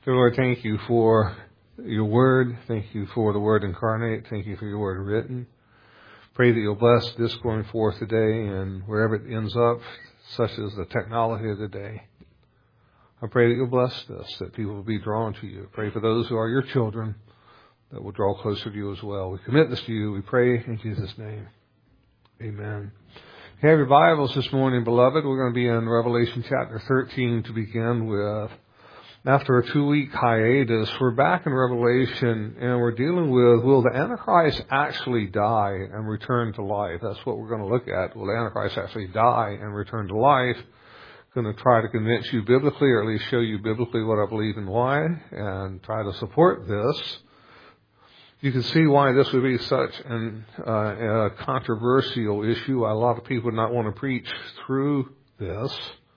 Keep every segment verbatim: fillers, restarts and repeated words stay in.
Dear Lord, thank you for your word. Thank you for the word incarnate. Thank you for your word written. Pray that you'll bless this going forth today and wherever it ends up, such as the technology of the day. I pray that you'll bless this, that people will be drawn to you. Pray for those who are your children that will draw closer to you as well. We commit this to you. We pray in Jesus' name. Amen. If you have your Bibles this morning, beloved, we're going to be in Revelation chapter thirteen to begin with. After a two-week hiatus, we're back in Revelation, and we're dealing with, will the Antichrist actually die and return to life? That's what we're going to look at. Will the Antichrist actually die and return to life? I'm going to try to convince you biblically, or at least show you biblically what I believe and why, and try to support this. You can see why this would be such an, uh, a controversial issue. A lot of people would not want to preach through this.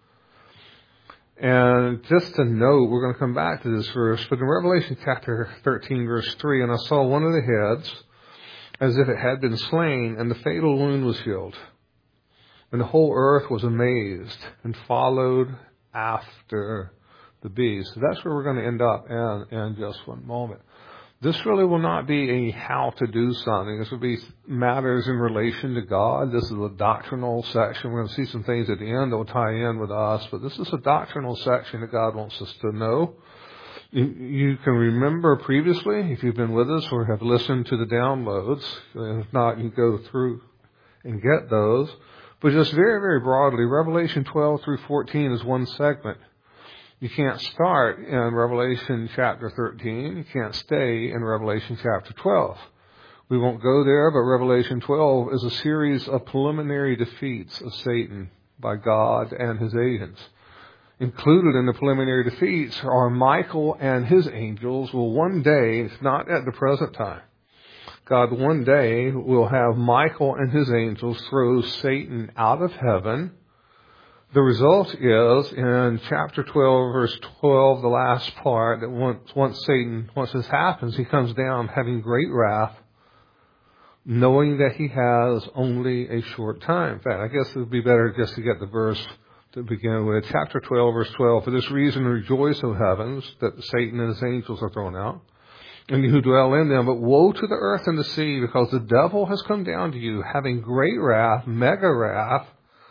And just to note, we're going to come back to this verse, but in Revelation chapter thirteen, verse three, and I saw one of the heads as if it had been slain, and the fatal wound was healed. And the whole earth was amazed and followed after the beast. So that's where we're going to end up in, in just one moment. This really will not be a how to do something. This will be matters in relation to God. This is a doctrinal section. We're going to see some things at the end that will tie in with us. But this is a doctrinal section that God wants us to know. You, you can remember previously, if you've been with us or have listened to the downloads. If not, you go through and get those. But just very, very broadly, Revelation twelve through fourteen is one segment. You can't start in Revelation chapter thirteen. You can't stay in Revelation chapter twelve. We won't go there, but Revelation twelve is a series of preliminary defeats of Satan by God and his agents. Included in the preliminary defeats are Michael and his angels will one day, not at the present time, God one day will have Michael and his angels throw Satan out of heaven. The result is, in chapter twelve, verse twelve, the last part, that once, once Satan, once this happens, he comes down having great wrath, knowing that he has only a short time. In fact, I guess it would be better just to get the verse to begin with. Chapter twelve, verse twelve, for this reason rejoice, O heavens, that Satan and his angels are thrown out, and you who dwell in them. But woe to the earth and the sea, because the devil has come down to you, having great wrath, mega wrath,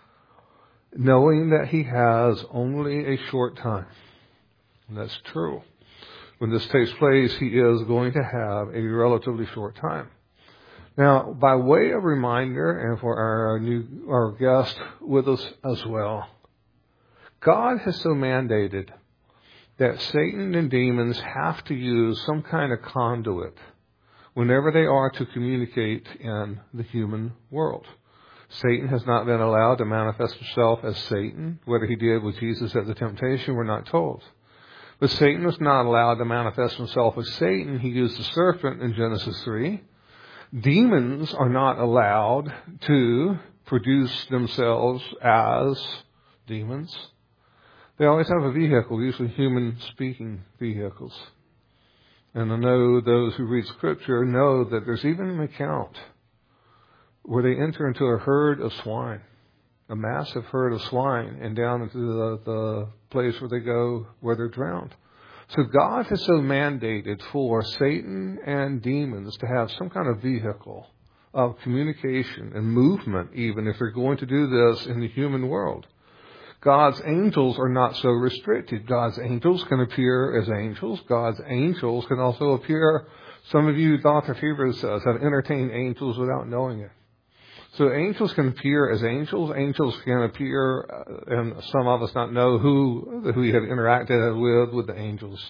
knowing that he has only a short time. And that's true. When this takes place, he is going to have a relatively short time. Now, by way of reminder, and for our new our guest with us as well, God has so mandated that Satan and demons have to use some kind of conduit whenever they are to communicate in the human world. Satan has not been allowed to manifest himself as Satan. Whether he did with Jesus at the temptation, we're not told. But Satan was not allowed to manifest himself as Satan. He used the serpent in Genesis three. Demons are not allowed to produce themselves as demons. They always have a vehicle, usually human-speaking vehicles. And I know those who read Scripture know that there's even an account where they enter into a herd of swine, a massive herd of swine, and down into the, the place where they go, where they're drowned. So God has so mandated for Satan and demons to have some kind of vehicle of communication and movement, even if they're going to do this in the human world. God's angels are not so restricted. God's angels can appear as angels. God's angels can also appear, some of you, Doctor Hebrews says, have entertained angels without knowing it. So angels can appear as angels. Angels can appear, uh, and some of us not know who, who we have interacted with, with the angels.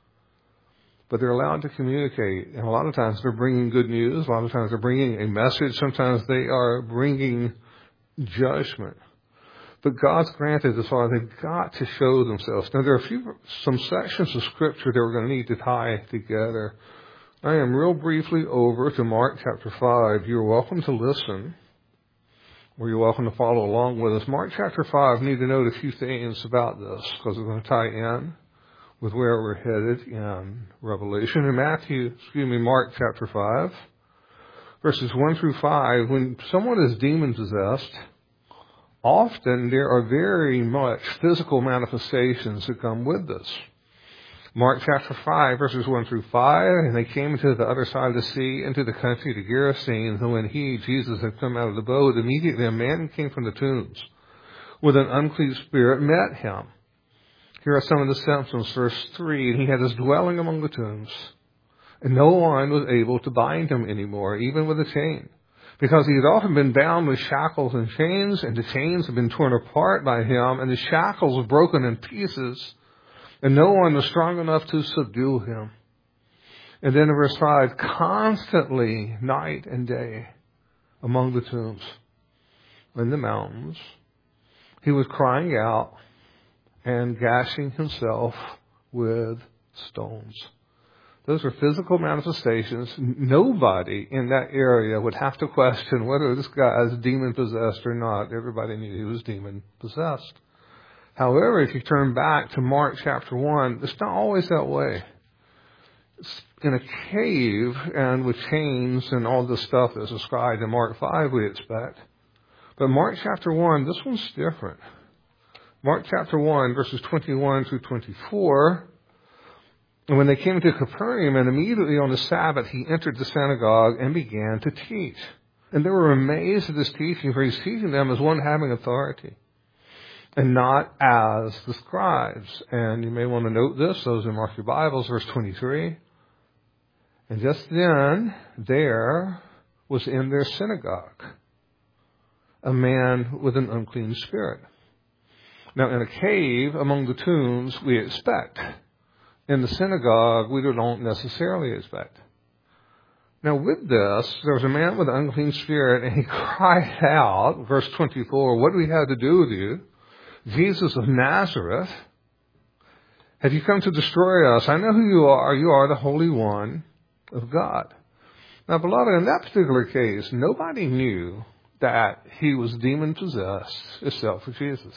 But they're allowed to communicate. And a lot of times they're bringing good news. A lot of times they're bringing a message. Sometimes they are bringing judgment. But God's granted this all. They've got to show themselves. Now, there are a few, some sections of Scripture that we're going to need to tie together. I am real briefly over to Mark chapter five. You're welcome to listen, or you're welcome to follow along with us. Mark chapter five, we need to note a few things about this, because we're going to tie in with where we're headed in Revelation. In Matthew, excuse me, Mark chapter five, verses one through five, when someone is demon-possessed, often there are very much physical manifestations that come with this. Mark chapter five, verses one through five, and they came to the other side of the sea, into the country of the Gerasenes, and when he, Jesus, had come out of the boat, immediately a man came from the tombs with an unclean spirit, met him. Here are some of the symptoms. Verse three, and he had his dwelling among the tombs, and no one was able to bind him anymore, even with a chain, because he had often been bound with shackles and chains, and the chains had been torn apart by him, and the shackles were broken in pieces, and no one was strong enough to subdue him. And then in verse five, constantly, night and day, among the tombs, in the mountains, he was crying out and gashing himself with stones. Those are physical manifestations. Nobody in that area would have to question whether this guy is demon-possessed or not. Everybody knew he was demon-possessed. However, if you turn back to Mark chapter one, it's not always that way. It's in a cave and with chains and all the stuff that's described in Mark five, we expect. But Mark chapter one, this one's different. Mark chapter one, verses twenty-one through twenty-four. And when they came to Capernaum, and immediately on the Sabbath, he entered the synagogue and began to teach. And they were amazed at his teaching, for he's teaching them as one having authority, and not as the scribes. And you may want to note this, those in Mark your Bibles, verse twenty-three. And just then, there was in their synagogue a man with an unclean spirit. Now, in a cave among the tombs, we expect. In the synagogue, we don't necessarily expect. Now, with this, there was a man with an unclean spirit, and he cried out, verse twenty-four, what do we have to do with you, Jesus of Nazareth? Have you come to destroy us? I know who you are. You are the Holy One of God. Now, beloved, in that particular case, nobody knew that he was demon-possessed except for Jesus.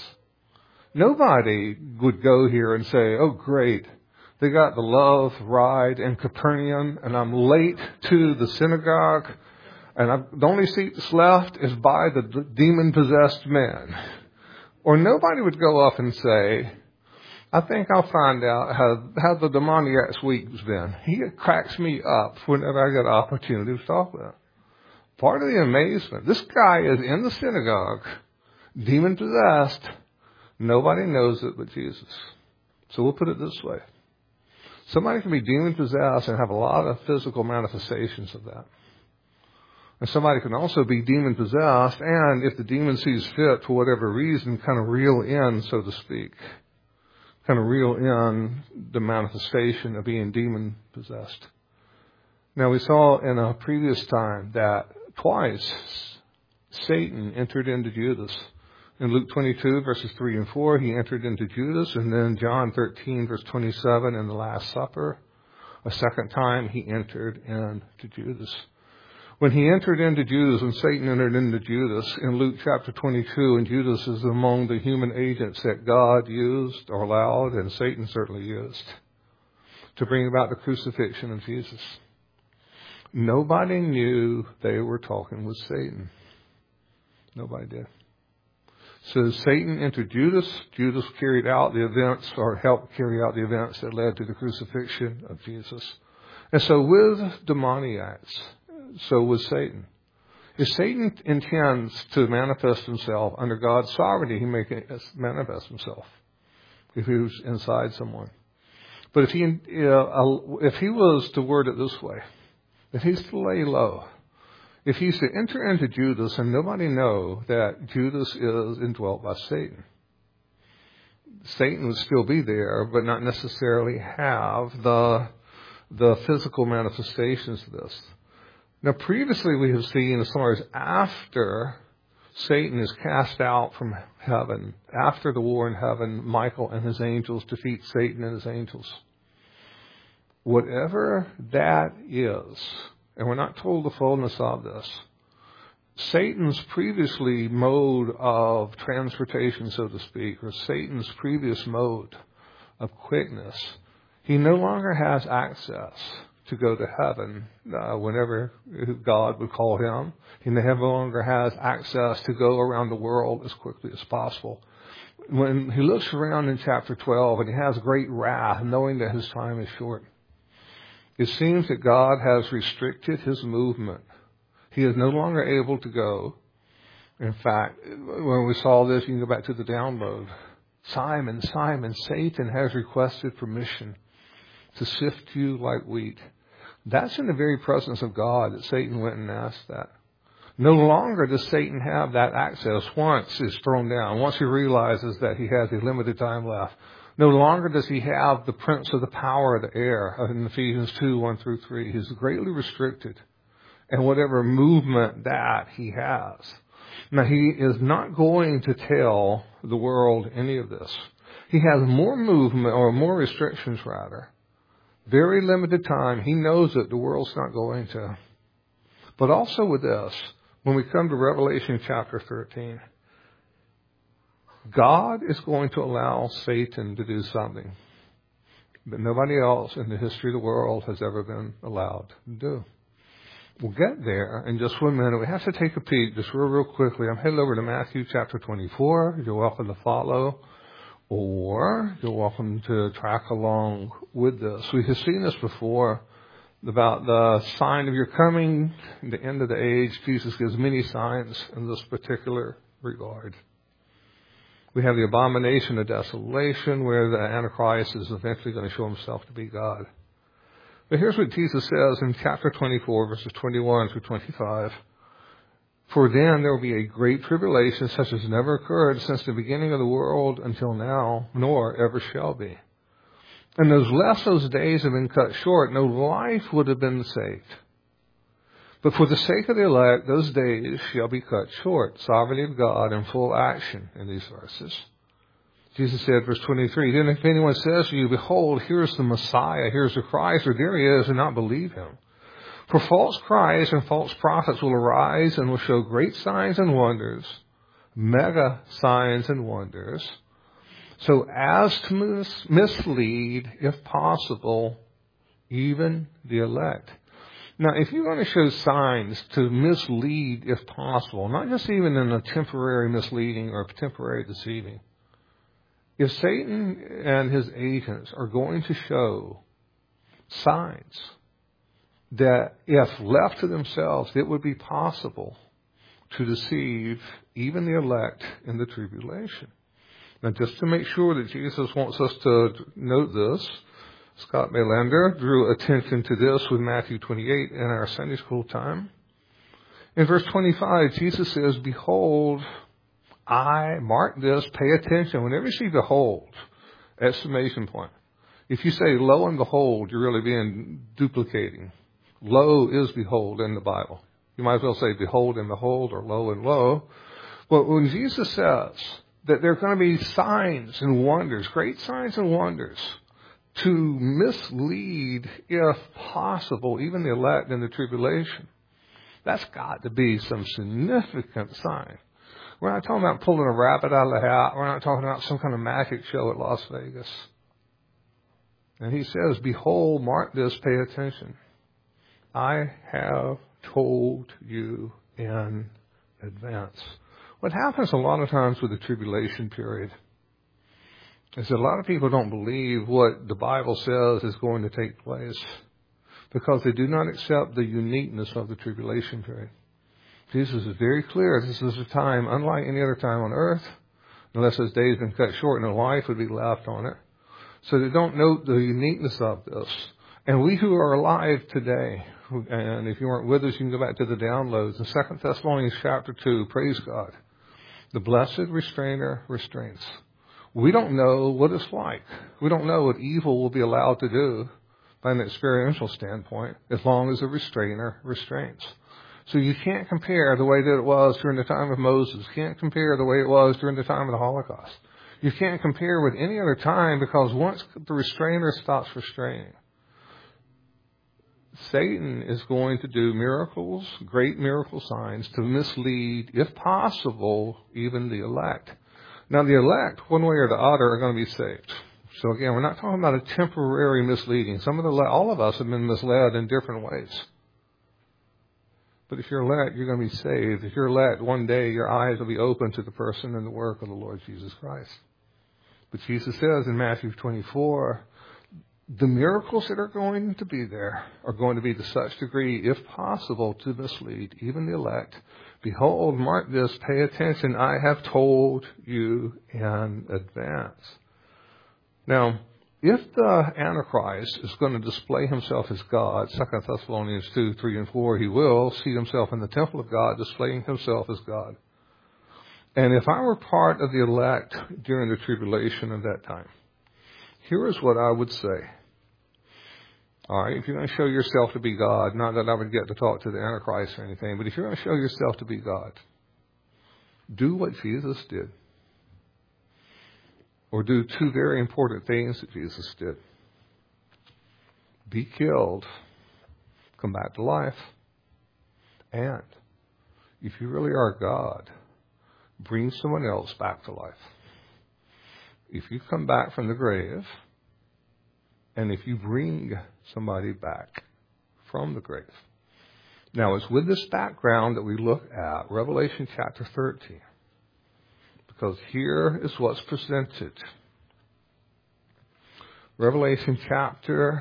Nobody would go here and say, oh, great, they got the love ride in Capernaum, and I'm late to the synagogue, and I've, the only seat that's left is by the d- demon-possessed man. Or nobody would go up and say, I think I'll find out how, how the demoniac's week's been. He cracks me up whenever I get an opportunity to talk with him. Part of the amazement, this guy is in the synagogue, demon-possessed. Nobody knows it but Jesus. So we'll put it this way. Somebody can be demon-possessed and have a lot of physical manifestations of that. And somebody can also be demon-possessed and, if the demon sees fit for whatever reason, kind of reel in, so to speak. Kind of reel in the manifestation of being demon-possessed. Now, we saw in a previous time that twice Satan entered into Judas. In Luke twenty-two, verses three and four, he entered into Judas. And then John thirteen, verse twenty-seven, in the Last Supper, a second time he entered into Judas. When he entered into Judas, when Satan entered into Judas, in Luke chapter twenty-two, and Judas is among the human agents that God used or allowed, and Satan certainly used, to bring about the crucifixion of Jesus. Nobody knew they were talking with Satan. Nobody did. So Satan entered Judas. Judas carried out the events, or helped carry out the events that led to the crucifixion of Jesus. And so with demoniacs, so with Satan. If Satan intends to manifest himself under God's sovereignty, he may manifest himself if he was inside someone. But if he, uh, if he was to word it this way, if he's to lay low, if he's to enter into Judas and nobody know that Judas is indwelt by Satan, Satan would still be there, but not necessarily have the the physical manifestations of this. Now, previously we have seen, as far as after Satan is cast out from heaven, after the war in heaven, Michael and his angels defeat Satan and his angels. Whatever that is, and we're not told the fullness of this, Satan's previously mode of transportation, so to speak, or Satan's previous mode of quickness, he no longer has access to go to heaven uh, whenever God would call him. He no longer has access to go around the world as quickly as possible. When he looks around in chapter twelve and he has great wrath, knowing that his time is short, it seems that God has restricted his movement. He is no longer able to go. In fact, when we saw this, you can go back to the download. Simon, Simon, Satan has requested permission to sift you like wheat. That's in the very presence of God that Satan went and asked that. No longer does Satan have that access once it's thrown down, once he realizes that he has a limited time left. No longer does he have the prince of the power of the air in Ephesians two, one through three. He's greatly restricted in whatever movement that he has. Now, he is not going to tell the world any of this. He has more movement, or more restrictions rather. Very limited time. He knows that the world's not going to. But also with this, when we come to Revelation chapter thirteen, God is going to allow Satan to do something that nobody else in the history of the world has ever been allowed to do. We'll get there in just one minute. We have to take a peek just real, real quickly. I'm headed over to Matthew chapter twenty-four. You're welcome to follow, or you're welcome to track along with this. We have seen this before about the sign of your coming, the end of the age. Jesus gives many signs in this particular regard. We have the abomination of desolation, where the Antichrist is eventually going to show himself to be God. But here's what Jesus says in chapter twenty-four, verses twenty-one through twenty-five. For then there will be a great tribulation such as never occurred since the beginning of the world until now, nor ever shall be. And those less those days have been cut short, no life would have been saved. But for the sake of the elect, those days shall be cut short. Sovereignty of God in full action in these verses. Jesus said, verse twenty-three, then if anyone says to you, behold, here's the Messiah, here's the Christ, or there he is, and not believe him. For false Christs and false prophets will arise and will show great signs and wonders, mega signs and wonders, so as to mis- mislead, if possible, even the elect. Now, if you're going to show signs to mislead, if possible, not just even in a temporary misleading or temporary deceiving, if Satan and his agents are going to show signs that if left to themselves, it would be possible to deceive even the elect in the tribulation. Now, just to make sure that Jesus wants us to note this, Scott Melander drew attention to this with Matthew twenty-eight in our Sunday school time. In verse twenty-five, Jesus says, behold, I, mark this, pay attention. Whenever you see behold, exclamation point. If you say lo and behold, you're really being duplicating. Lo is behold in the Bible. You might as well say behold and behold, or lo and lo. But when Jesus says that there are going to be signs and wonders, great signs and wonders, to mislead, if possible, even the elect in the tribulation, that's got to be some significant sign. We're not talking about pulling a rabbit out of the hat. We're not talking about some kind of magic show at Las Vegas. And he says, behold, mark this, pay attention. I have told you in advance. What happens a lot of times with the tribulation period is that a lot of people don't believe what the Bible says is going to take place because they do not accept the uniqueness of the tribulation period. Jesus is very clear. This is a time unlike any other time on earth, unless his days have been cut short and no life would be left on it. So they don't note the uniqueness of this. And we who are alive today, and if you weren't with us, you can go back to the downloads. In Second Thessalonians chapter two, praise God. The blessed restrainer restrains. We don't know what it's like. We don't know what evil will be allowed to do by an experiential standpoint as long as the restrainer restrains. So you can't compare the way that it was during the time of Moses. You can't compare the way it was during the time of the Holocaust. You can't compare with any other time because once the restrainer stops restraining, Satan is going to do miracles, great miracle signs, to mislead, if possible, even the elect. Now, the elect, one way or the other, are going to be saved. So again, we're not talking about a temporary misleading. Some of the, all of us have been misled in different ways. But if you're elect, you're going to be saved. If you're elect, one day your eyes will be open to the person and the work of the Lord Jesus Christ. But Jesus says in Matthew twenty-four, the miracles that are going to be there are going to be to such degree, if possible, to mislead even the elect. Behold, mark this, pay attention, I have told you in advance. Now, if the Antichrist is going to display himself as God, Second Thessalonians two, three, and four, he will see himself in the temple of God, displaying himself as God. And if I were part of the elect during the tribulation of that time, here is what I would say. All right, if you're going to show yourself to be God, not that I would get to talk to the Antichrist or anything, but if you're going to show yourself to be God, do what Jesus did. Or do two very important things that Jesus did. Be killed, come back to life, and if you really are God, bring someone else back to life. If you come back from the grave, and if you bring somebody back from the grave. Now, it's with this background that we look at Revelation chapter thirteen. Because here is what's presented. Revelation chapter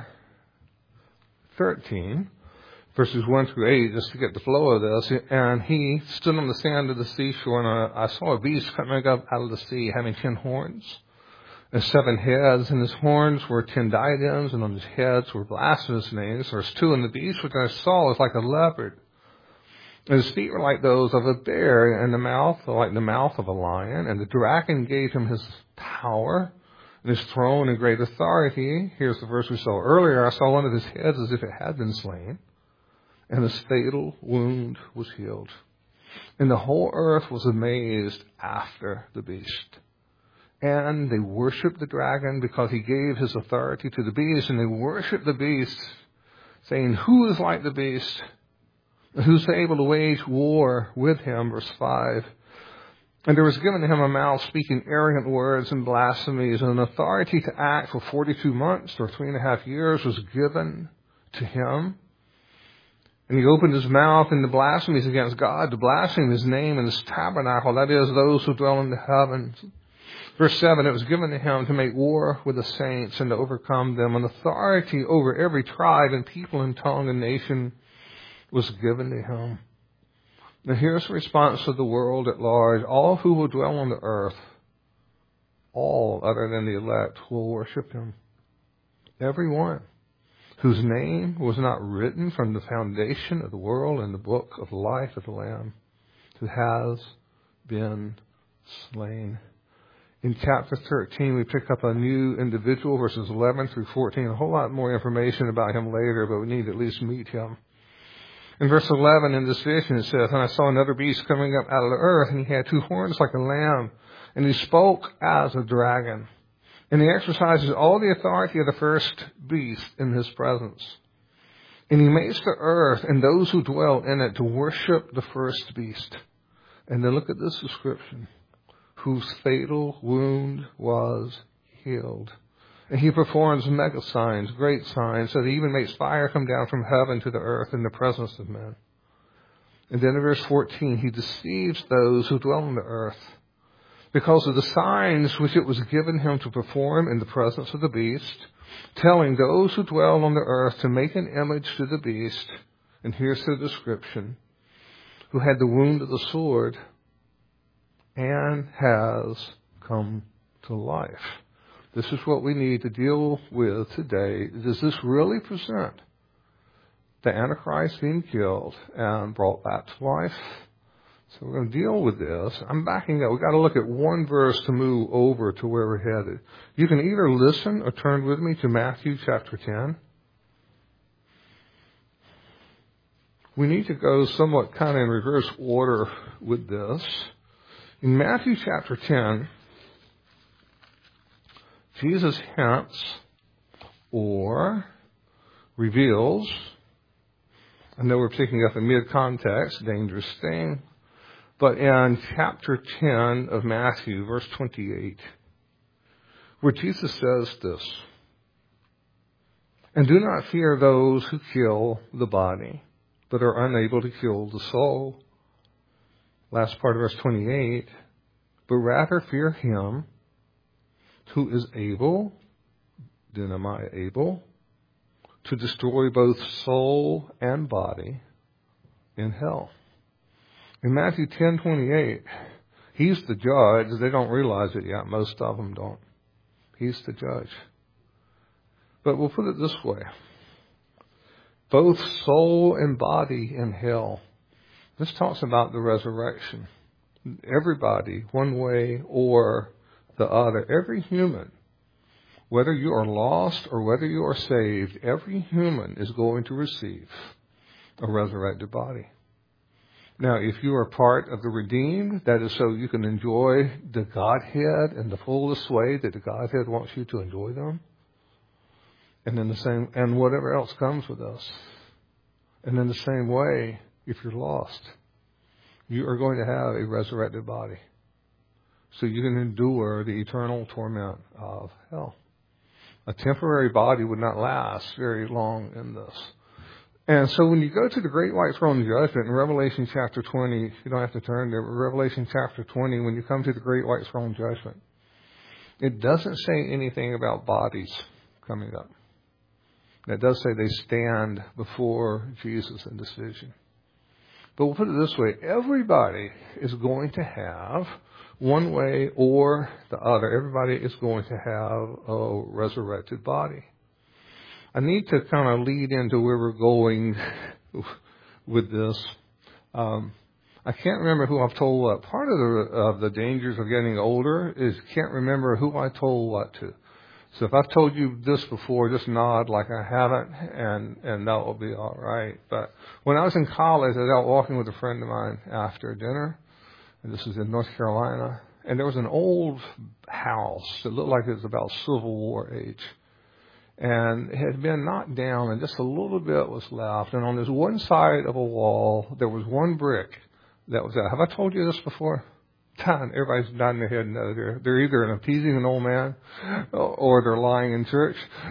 thirteen, verses one through eight, just to get the flow of this. And he stood on the sand of the seashore, and I saw a beast coming up out of the sea, having ten horns and seven heads, and his horns were ten diadems, and on his heads were blasphemous names. There's two, and the beast which I saw was like a leopard. And his feet were like those of a bear, and the mouth like the mouth of a lion. And the dragon gave him his power and his throne and great authority. Here's the verse we saw earlier. I saw one of his heads as if it had been slain, and his fatal wound was healed. And the whole earth was amazed after the beast. And they worshipped the dragon because he gave his authority to the beast. And they worshipped the beast, saying, who is like the beast? Who's able to wage war with him? Verse five. And there was given to him a mouth speaking arrogant words and blasphemies, and an authority to act for forty-two months or three and a half years was given to him. And he opened his mouth in the blasphemies against God, to blaspheme his name and his tabernacle, that is, those who dwell in the heavens. Verse seven, it was given to him to make war with the saints and to overcome them. An authority over every tribe and people and tongue and nation was given to him. Now here's the response of the world at large. All who will dwell on the earth, all other than the elect, will worship him. Everyone whose name was not written from the foundation of the world in the book of life of the Lamb, who has been slain. In chapter thirteen, we pick up a new individual, verses eleven through fourteen. A whole lot more information about him later, but we need to at least meet him. In verse eleven, in this vision, it says, and I saw another beast coming up out of the earth, and he had two horns like a lamb, and he spoke as a dragon. And he exercises all the authority of the first beast in his presence. And he makes the earth and those who dwell in it to worship the first beast. And then look at this description. Whose fatal wound was healed. And he performs mega signs, great signs, so that he even makes fire come down from heaven to the earth in the presence of men. And then in verse fourteen, he deceives those who dwell on the earth because of the signs which it was given him to perform in the presence of the beast, telling those who dwell on the earth to make an image to the beast. And here's the description. Who had the wound of the sword and has come to life. This is what we need to deal with today. Does this really present the Antichrist being killed and brought back to life? So we're going to deal with this. I'm backing up. We've got to look at one verse to move over to where we're headed. You can either listen or turn with me to Matthew chapter ten. We need to go somewhat kind of in reverse order with this. In Matthew chapter ten, Jesus hints or reveals, I know we're picking up a mid-context, dangerous thing, but in chapter ten of Matthew, verse twenty-eight, where Jesus says this, "And do not fear those who kill the body, but are unable to kill the soul." Last part of verse twenty-eight, "But rather fear him who is able," dunamai, able, "to destroy both soul and body in hell." In Matthew ten twenty-eight, he's the judge. They don't realize it yet. Most of them don't. He's the judge. But we'll put it this way. Both soul and body in hell. This talks about the resurrection. Everybody, one way or the other, every human, whether you are lost or whether you are saved, every human is going to receive a resurrected body. Now, if you are part of the redeemed, that is so you can enjoy the Godhead in the fullest way that the Godhead wants you to enjoy them. And in the same, and whatever else comes with us. And in the same way, if you're lost, you are going to have a resurrected body. So you can endure the eternal torment of hell. A temporary body would not last very long in this. And so when you go to the great white throne judgment in Revelation chapter twenty, you don't have to turn there, but Revelation chapter twenty, when you come to the great white throne judgment, it doesn't say anything about bodies coming up. It does say they stand before Jesus in decision. But we'll put it this way. Everybody is going to have, one way or the other, everybody is going to have a resurrected body. I need to kind of lead into where we're going with this. Um, I can't remember who I've told what. Part of the, of the dangers of getting older is can't remember who I told what to. So if I've told you this before, just nod like I haven't, and, and that will be all right. But when I was in college, I was out walking with a friend of mine after dinner, and this was in North Carolina, and there was an old house that looked like it was about Civil War age. And it had been knocked down, and just a little bit was left. And on this one side of a wall, there was one brick that was out. Have I told you this before? Time. Everybody's nodding their head no. They're, they're either appeasing an old man or they're lying in church.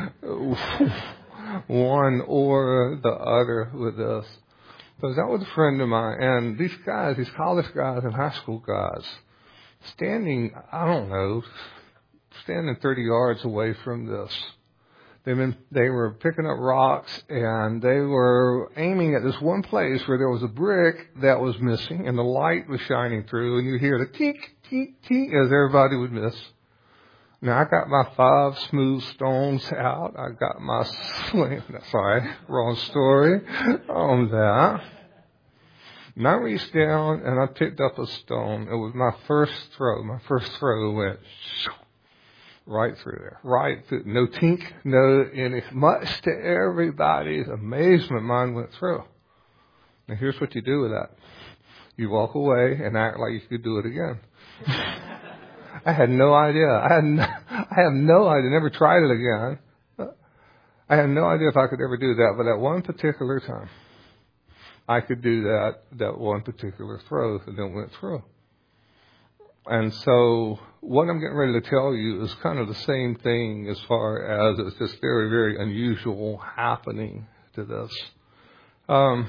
One or the other with this. So that was a friend of mine. And these guys, these college guys and high school guys, standing, I don't know, standing thirty yards away from this. They been, they were picking up rocks, and they were aiming at this one place where there was a brick that was missing, and the light was shining through, and you hear the tink, tink, tink as everybody would miss. Now, I got my five smooth stones out. I got my sling. Sorry, wrong story on that. And I reached down, and I picked up a stone. It was my first throw. My first throw went right through there, right through. No tink, no any. Much to everybody's amazement, mine went through. Now here's what you do with that: you walk away and act like you could do it again. I had no idea. I had no, I have no idea. Never tried it again. I had no idea if I could ever do that. But at one particular time, I could do that. That one particular throw, and then went through. And so what I'm getting ready to tell you is kind of the same thing as far as it's just very, very unusual happening to this. Um,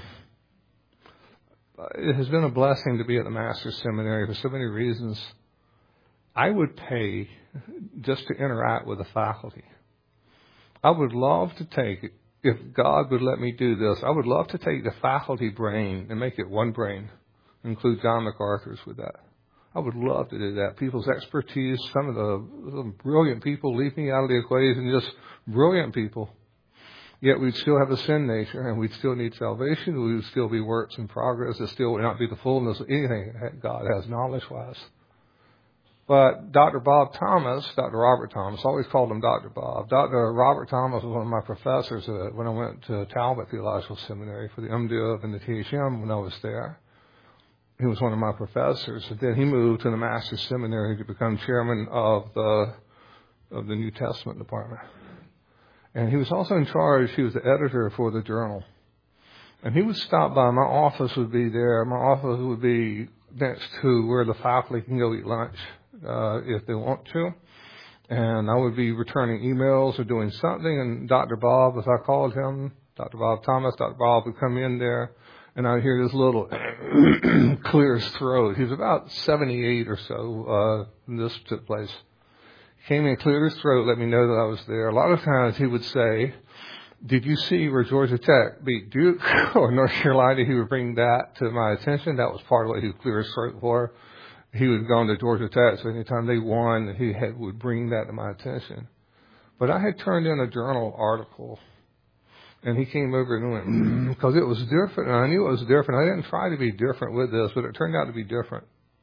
it has been a blessing to be at the Master's Seminary for so many reasons. I would pay just to interact with the faculty. I would love to take, if God would let me do this, I would love to take the faculty brain and make it one brain, include John MacArthur's with that. I would love to do that. People's expertise, some of the some brilliant people, leave me out of the equation, just brilliant people. Yet we'd still have a sin nature, and we'd still need salvation. We would still be works in progress. It still would not be the fullness of anything that God has knowledge-wise. But Doctor Bob Thomas, Doctor Robert Thomas, I always called him Doctor Bob. Doctor Robert Thomas was one of my professors when I went to Talbot Theological Seminary for the MDiv and the T H M when I was there. He was one of my professors. And then he moved to the Master's Seminary to become chairman of the of the New Testament department. And he was also in charge. He was the editor for the journal. And he would stop by. My office would be there. My office would be next to where the faculty can go eat lunch uh, if they want to. And I would be returning emails or doing something, and Doctor Bob, as I called him, Doctor Bob Thomas, Doctor Bob would come in there, and I'd hear this little clear his throat. He was about seventy-eight or so uh, when this took place. Came in, cleared his throat, let me know that I was there. A lot of times he would say, "Did you see where Georgia Tech beat Duke or North Carolina?" He would bring that to my attention. That was part of what he would clear his throat for. He would have gone to Georgia Tech, so anytime they won, he had, would bring that to my attention. But I had turned in a journal article, and he came over and went, because mm, it was different, and I knew it was different. I didn't try to be different with this, but it turned out to be different.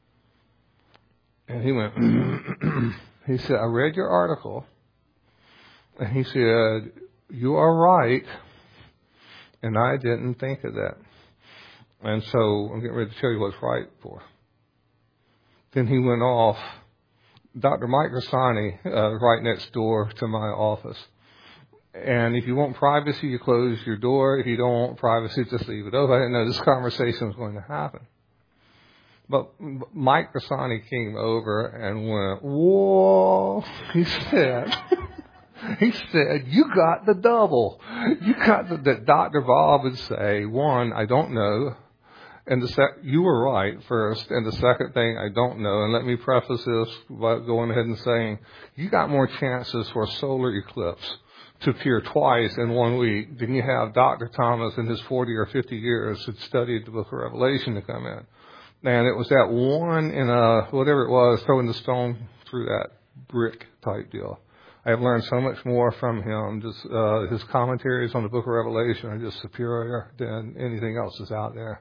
And he went, mm. He said, "I read your article," and he said, "You are right," and I didn't think of that. And so I'm getting ready to tell you what's right for. Then he went off. Doctor Mike Grassani, uh, right next door to my office. And if you want privacy, you close your door. If you don't want privacy, just leave it open. I didn't know this conversation was going to happen. But Mike Grassani came over and went, "Whoa," he said. He said, "You got the double. You got the," that Doctor Bob would say, one, "I don't know." And the sec- you were right first. And the second thing, "I don't know." And let me preface this by going ahead and saying, you got more chances for a solar eclipse to appear twice in one week than you have Doctor Thomas in his forty or fifty years had studied the book of Revelation to come in. And it was that one in a, whatever it was, throwing the stone through that brick type deal. I have learned so much more from him. Just uh, his commentaries on the book of Revelation are just superior than anything else that's out there.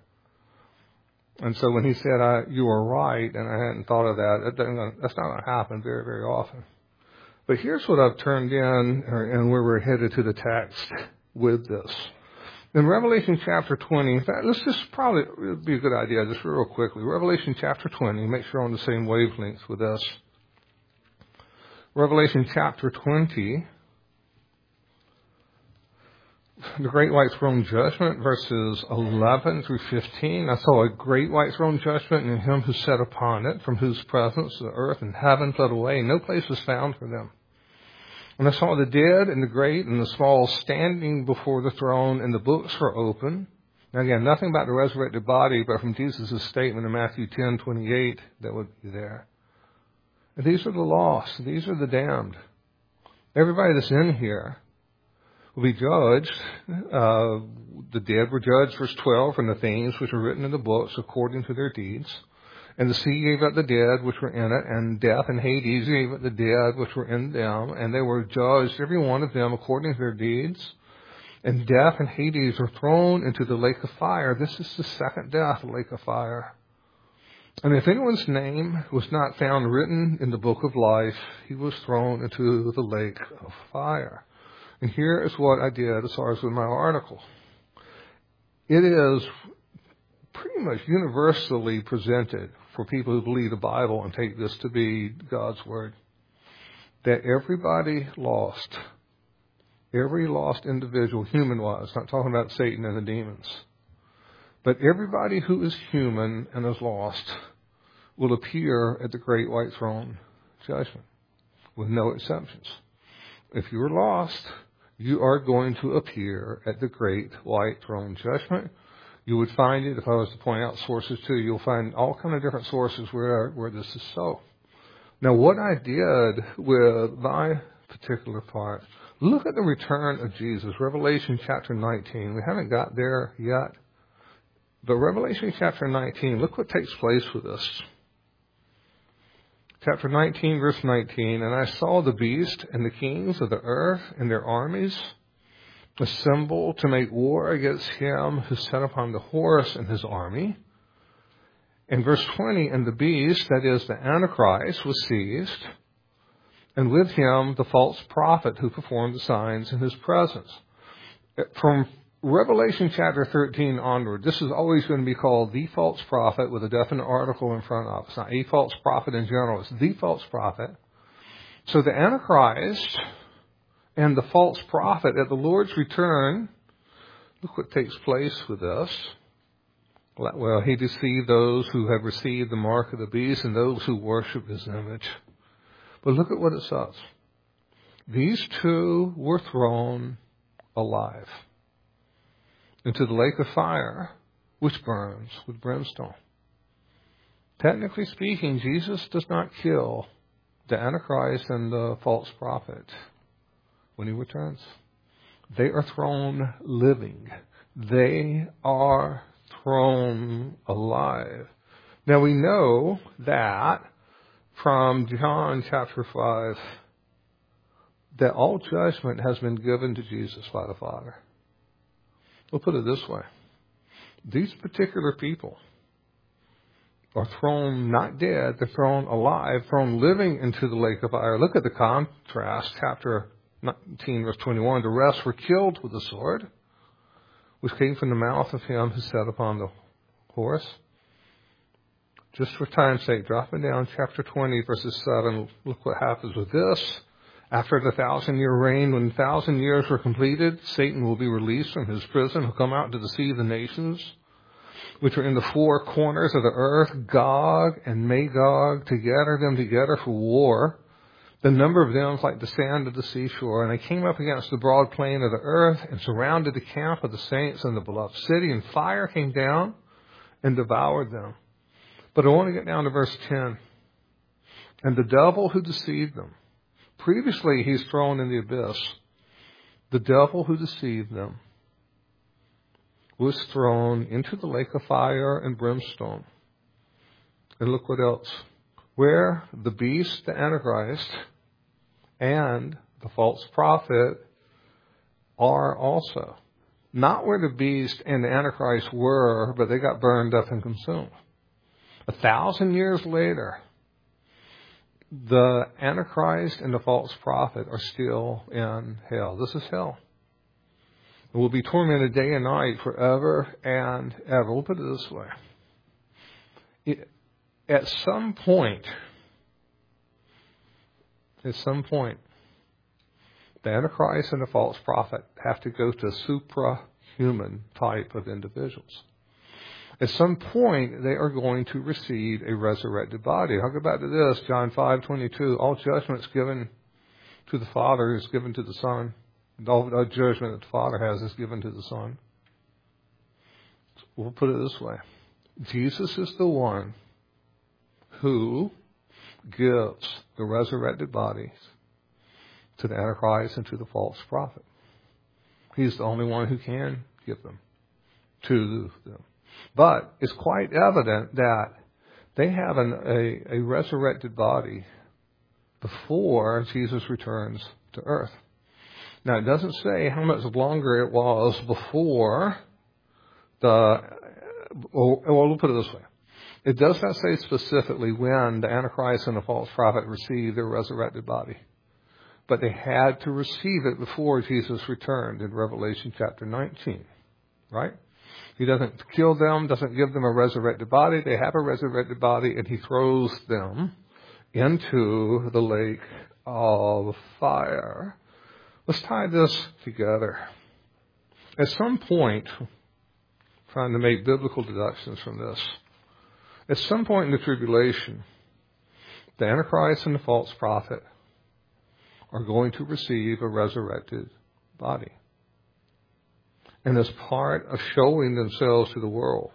And so when he said, I, "You were right," and I hadn't thought of that, that that's not going to happen very, very often. But here's what I've turned in, and where we're headed to the text with this. In Revelation chapter twenty, in fact, let's just probably, it would be a good idea, just real quickly. Revelation chapter twenty, make sure we're on the same wavelength with us. Revelation chapter twenty, the great white throne judgment, verses eleven through fifteen. "I saw a great white throne judgment, and him who sat upon it, from whose presence the earth and heaven fled away. No place was found for them. And I saw the dead and the great and the small standing before the throne, and the books were open." Now again, nothing about the resurrected body, but from Jesus' statement in Matthew ten twenty-eight that would be there. And these are the lost. These are the damned. Everybody that's in here will be judged. Uh, the dead were judged, verse twelve, from the things which were written in the books according to their deeds. And the sea gave up the dead which were in it, and death and Hades gave up the dead which were in them, and they were judged, every one of them, according to their deeds. And death and Hades were thrown into the lake of fire. This is the second death, the lake of fire. And if anyone's name was not found written in the book of life, he was thrown into the lake of fire. And here is what I did as far as with my article. It is pretty much universally presented for people who believe the Bible and take this to be God's Word, that everybody lost, every lost individual, human-wise, not talking about Satan and the demons, but everybody who is human and is lost will appear at the great white throne judgment, with no exceptions. If you are lost, you are going to appear at the great white throne judgment. You would find it, if I was to point out sources to you, you'll find all kind of different sources where, where this is so. Now, what I did with my particular part, look at the return of Jesus, Revelation chapter nineteen. We haven't got there yet, but Revelation chapter nineteen, look what takes place with us. Chapter nineteen, verse nineteen, "And I saw the beast and the kings of the earth and their armies assemble to make war against him who sat upon the horse and his army." In verse twenty, "And the beast," that is the Antichrist, "was seized, and with him the false prophet who performed the signs in his presence." From Revelation chapter thirteen onward, this is always going to be called the false prophet with a definite article in front of it. It's not a false prophet in general. It's the false prophet. So the Antichrist and the false prophet at the Lord's return, look what takes place with us. Well, he deceived those who have received the mark of the beast and those who worship his image. But look at what it says. These two were thrown alive into the lake of fire, which burns with brimstone. Technically speaking, Jesus does not kill the Antichrist and the false prophet when he returns. They are thrown living. They are thrown alive. Now we know that from John chapter five, that all judgment has been given to Jesus by the Father. We'll put it this way. These particular people are thrown not dead, they're thrown alive, thrown living into the lake of fire. Look at the contrast, chapter nineteen, verse twenty-one. The rest were killed with the sword, which came from the mouth of him who sat upon the horse. Just for time's sake, dropping down chapter twenty, verses seven, look what happens with this. After the thousand-year reign, when the thousand years were completed, Satan will be released from his prison. He'll come out to deceive the nations, which are in the four corners of the earth, Gog and Magog, to gather them together for war. The number of them is like the sand of the seashore. And they came up against the broad plain of the earth and surrounded the camp of the saints in the beloved city. And fire came down and devoured them. But I want to get down to verse ten. And the devil who deceived them. Previously, he's thrown in the abyss. The devil who deceived them was thrown into the lake of fire and brimstone. And look what else. Where the beast, the Antichrist, and the false prophet are also. Not where the beast and the Antichrist were, but they got burned up and consumed. A thousand years later, the Antichrist and the false prophet are still in hell. This is hell. It will be tormented day and night forever and ever. We'll put it this way. It, at some point, at some point, the Antichrist and the false prophet have to go to suprahuman type of individuals. At some point, they are going to receive a resurrected body. I'll go back to this, John five twenty-two. All judgments given to the Father is given to the Son. All judgment that the Father has is given to the Son. We'll put it this way. Jesus is the one who gives the resurrected bodies to the Antichrist and to the false prophet. He's the only one who can give them to them. But it's quite evident that they have an, a, a resurrected body before Jesus returns to earth. Now, it doesn't say how much longer it was before the, well, we'll put it this way. It does not say specifically when the Antichrist and the false prophet received their resurrected body. But they had to receive it before Jesus returned in Revelation chapter nineteen. Right? He doesn't kill them, doesn't give them a resurrected body. They have a resurrected body, and he throws them into the lake of fire. Let's tie this together. At some point, trying to make biblical deductions from this, at some point in the tribulation, the Antichrist and the false prophet are going to receive a resurrected body. And as part of showing themselves to the world,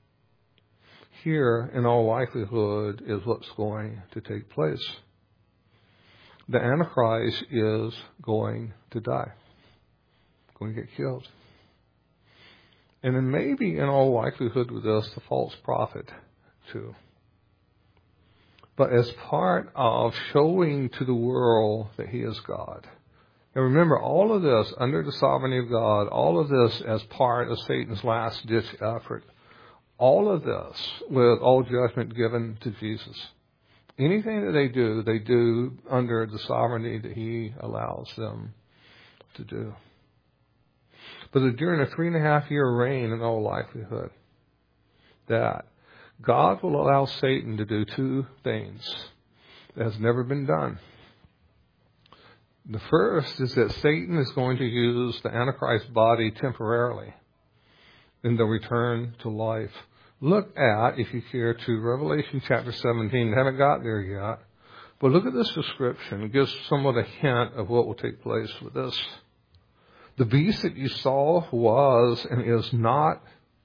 here, in all likelihood, is what's going to take place. The Antichrist is going to die, going to get killed. And then maybe, in all likelihood with this, the false prophet, too. But as part of showing to the world that he is God. And remember, all of this under the sovereignty of God, all of this as part of Satan's last-ditch effort, all of this with all judgment given to Jesus. Anything that they do, they do under the sovereignty that he allows them to do. But during a three and a half year reign, in all likelihood, that God will allow Satan to do two things that has never been done. The first is that Satan is going to use the Antichrist body temporarily in the return to life. Look at, if you care to, Revelation chapter seventeen. I haven't got there yet. But look at this description. It gives somewhat a hint of what will take place with this. The beast that you saw was and is not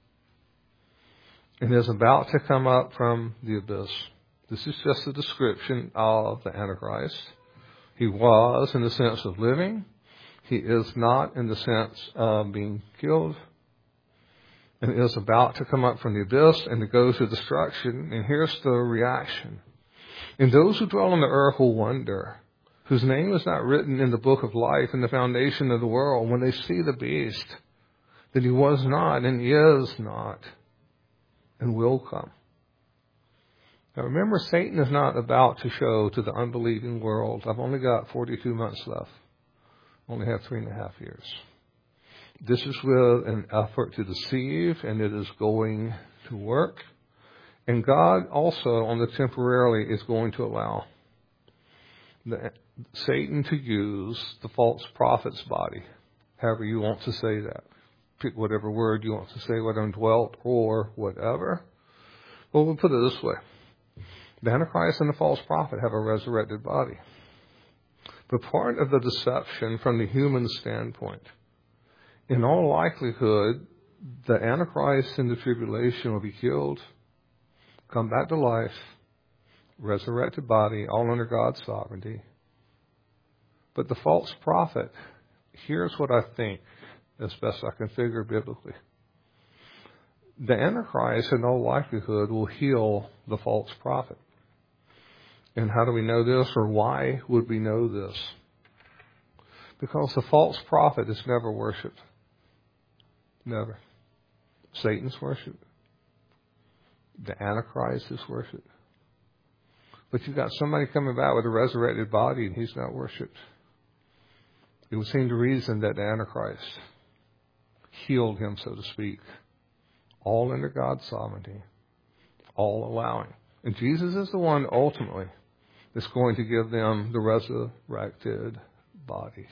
and is about to come up from the abyss. This is just a description of the Antichrist. He was in the sense of living. He is not in the sense of being killed. And is about to come up from the abyss and to go to destruction. And here's the reaction. And those who dwell on the earth will wonder, whose name is not written in the book of life in the foundation of the world, when they see the beast, that he was not and is not and will come. Now remember, Satan is not about to show to the unbelieving world, I've only got forty-two months left. Only have three and a half years. This is with an effort to deceive, and it is going to work. And God also, on the temporarily, is going to allow the, Satan to use the false prophet's body, however you want to say that. Pick whatever word you want to say, whether indwelt or whatever. Well, we'll put it this way. The Antichrist and the false prophet have a resurrected body. But part of the deception from the human standpoint, in all likelihood, the Antichrist in the tribulation will be killed, come back to life, resurrected body, all under God's sovereignty. But the false prophet, here's what I think, as best I can figure biblically. The Antichrist, in all likelihood, will heal the false prophet. And how do we know this, or why would we know this? Because the false prophet is never worshipped. Never. Satan's worshipped. The Antichrist is worshipped. But you've got somebody coming back with a resurrected body and he's not worshipped. It would seem to reason that the Antichrist healed him, so to speak. All under God's sovereignty. All allowing. And Jesus is the one ultimately that's going to give them the resurrected bodies.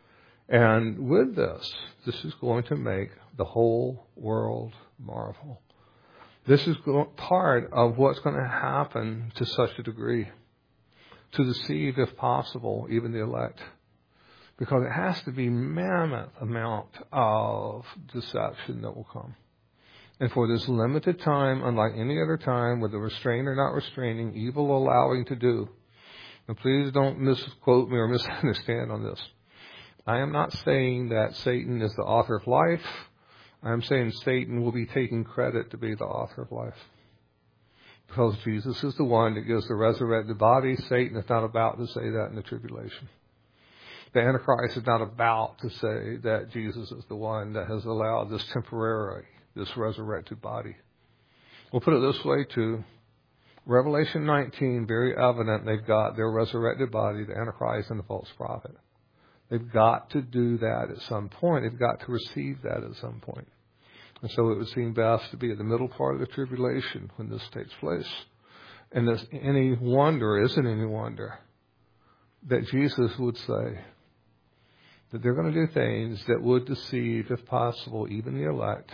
And with this, this is going to make the whole world marvel. This is part of what's going to happen to such a degree, to deceive, if possible, even the elect. Because it has to be mammoth amount of deception that will come. And for this limited time, unlike any other time, with the restraint or not restraining, evil allowing to do. And please don't misquote me or misunderstand on this. I am not saying that Satan is the author of life. I am saying Satan will be taking credit to be the author of life. Because Jesus is the one that gives the resurrected body. Satan is not about to say that in the tribulation. The Antichrist is not about to say that Jesus is the one that has allowed this temporary, this resurrected body. We'll put it this way too. Revelation nineteen, very evident they've got their resurrected body, the Antichrist and the false prophet. They've got to do that at some point. They've got to receive that at some point. And so it would seem best to be at the middle part of the tribulation when this takes place. And there's any wonder, isn't any wonder, that Jesus would say that they're going to do things that would deceive, if possible, even the elect.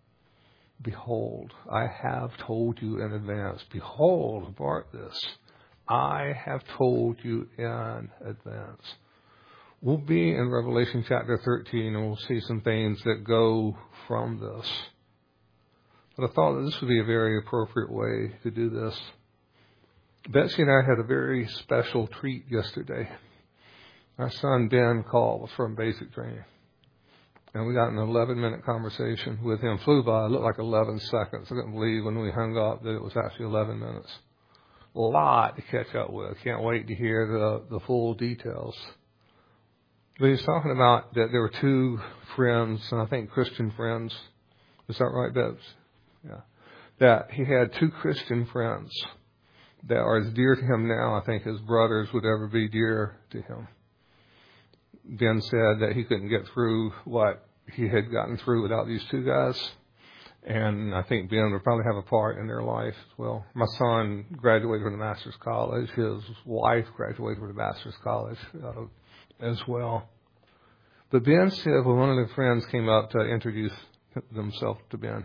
Behold, I have told you in advance. Behold, mark this. I have told you in advance. We'll be in Revelation chapter thirteen, and we'll see some things that go from this. But I thought that this would be a very appropriate way to do this. Betsy and I had a very special treat yesterday. Our son Ben called from basic training. And we got an eleven-minute conversation with him. Flew by. It looked like eleven seconds. I couldn't believe when we hung up that it was actually eleven minutes. A lot to catch up with. Can't wait to hear the, the full details. But he was talking about that there were two friends, and I think Christian friends. Is that right, Debs? Yeah. That he had two Christian friends that are as dear to him now, I think, as brothers would ever be dear to him. Ben said that he couldn't get through what he had gotten through without these two guys. And I think Ben would probably have a part in their life as well. My son graduated from the Master's College. His wife graduated from the Master's College uh, as well. But Ben said when one of the friends came up to introduce themselves to Ben,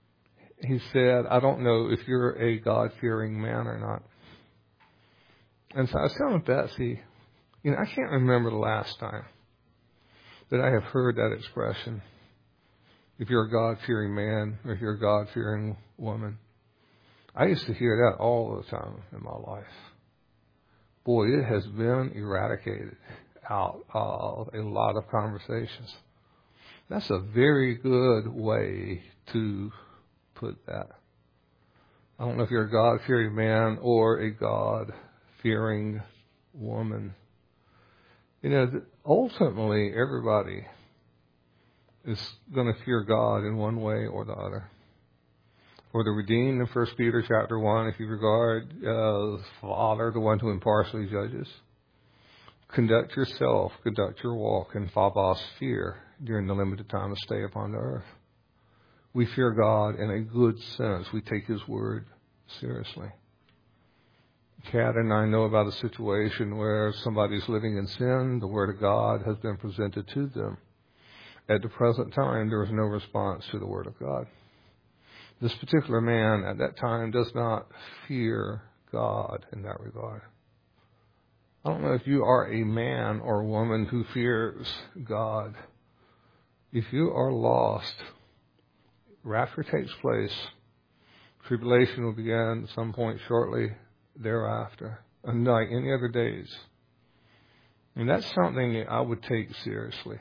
he said, I don't know if you're a God-fearing man or not. And so I was telling Betsy, you know, I can't remember the last time that I have heard that expression. If you're a God-fearing man or if you're a God-fearing woman. I used to hear that all the time in my life. Boy, it has been eradicated out of a lot of conversations. That's a very good way to put that. I don't know if you're a God-fearing man or a God-fearing woman. You know, ultimately, everybody is going to fear God in one way or the other. For the redeemed in First Peter chapter one, if you regard uh, the Father, the one who impartially judges, conduct yourself, conduct your walk in phobos, fear, during the limited time of stay upon the earth. We fear God in a good sense. We take His word seriously. Kat and I know about a situation where somebody's living in sin. The word of God has been presented to them. At the present time, there is no response to the word of God. This particular man at that time does not fear God in that regard. I don't know if you are a man or a woman who fears God. If you are lost, rapture takes place. Tribulation will begin at some point shortly thereafter, unlike any other days. And that's something that I would take seriously.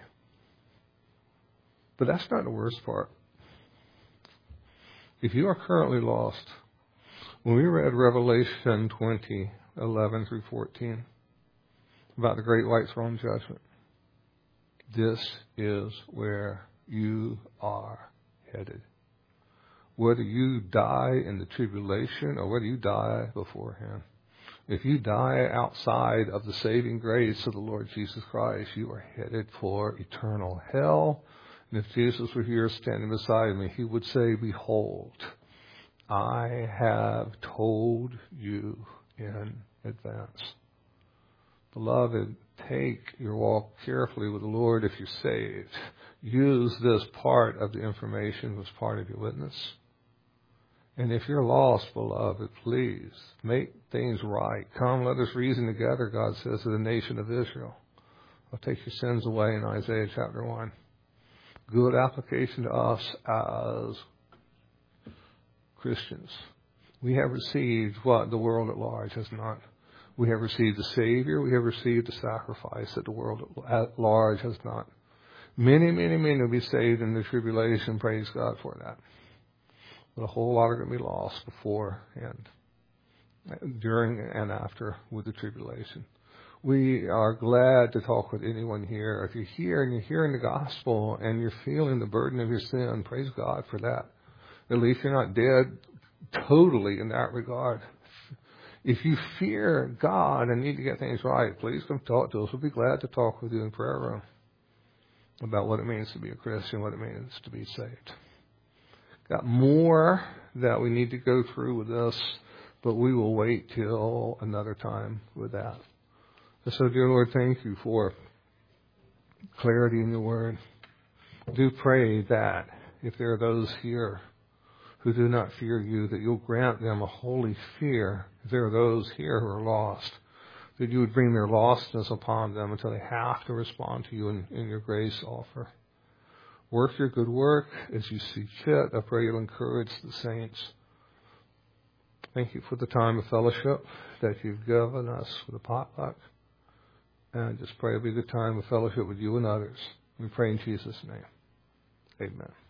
But that's not the worst part. If you are currently lost, when we read Revelation twenty, eleven through fourteen, about the great white throne judgment, this is where you are headed. Whether you die in the tribulation or whether you die beforehand. If you die outside of the saving grace of the Lord Jesus Christ, you are headed for eternal hell. And if Jesus were here standing beside me, He would say, behold, I have told you in advance. Beloved, take your walk carefully with the Lord if you're saved. Use this part of the information as part of your witness. And if you're lost, beloved, please make things right. Come, let us reason together, God says to the nation of Israel. I'll take your sins away in Isaiah chapter one. Good application to us as Christians. We have received what the world at large has not. We have received the Savior. We have received the sacrifice that the world at large has not. Many, many, many will be saved in the tribulation. Praise God for that. But a whole lot are going to be lost before and during and after with the tribulation. We are glad to talk with anyone here. If you're here and you're hearing the gospel and you're feeling the burden of your sin, praise God for that. At least you're not dead totally in that regard. If you fear God and need to get things right, please come talk to us. We'll be glad to talk with you in prayer room about what it means to be a Christian, what it means to be saved. Got more that we need to go through with this, but we will wait till another time with that. So, dear Lord, thank you for clarity in your word. I do pray that if there are those here who do not fear you, that you'll grant them a holy fear. If there are those here who are lost, that you would bring their lostness upon them until they have to respond to you in, in your grace offer. Work your good work as you see fit. I pray you'll encourage the saints. Thank you for the time of fellowship that you've given us for the potluck. And I just pray it'll be a good time of fellowship with you and others. We pray in Jesus' name. Amen.